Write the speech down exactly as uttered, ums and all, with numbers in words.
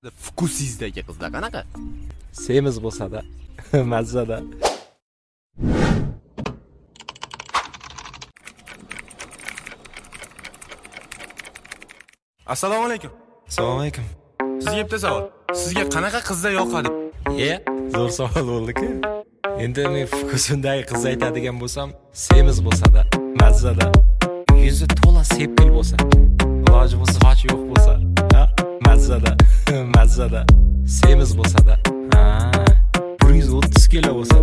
Fukusizdagi qizlar qanaqa? Semiz bo'lsa-da, mazza-da. Assalomu alaykum. Assalomu alaykum. Sizga bitta savol. Sizga qanaqa qizlar yoqadi? E, zo'r savol bo'ldi-ku. Endi men Fukusundagi qiz aytadigan bo'lsam, semiz bo'lsa-da, mazza-da. Yuzi to'la sepkil bo'lsa, iloji bo'lsa soch yo'q bo'lsa, ha, mazza-da, mazza-da. Semiz bo'lsa-da, ha, bir yuz o'ttiz kilo bo'lsa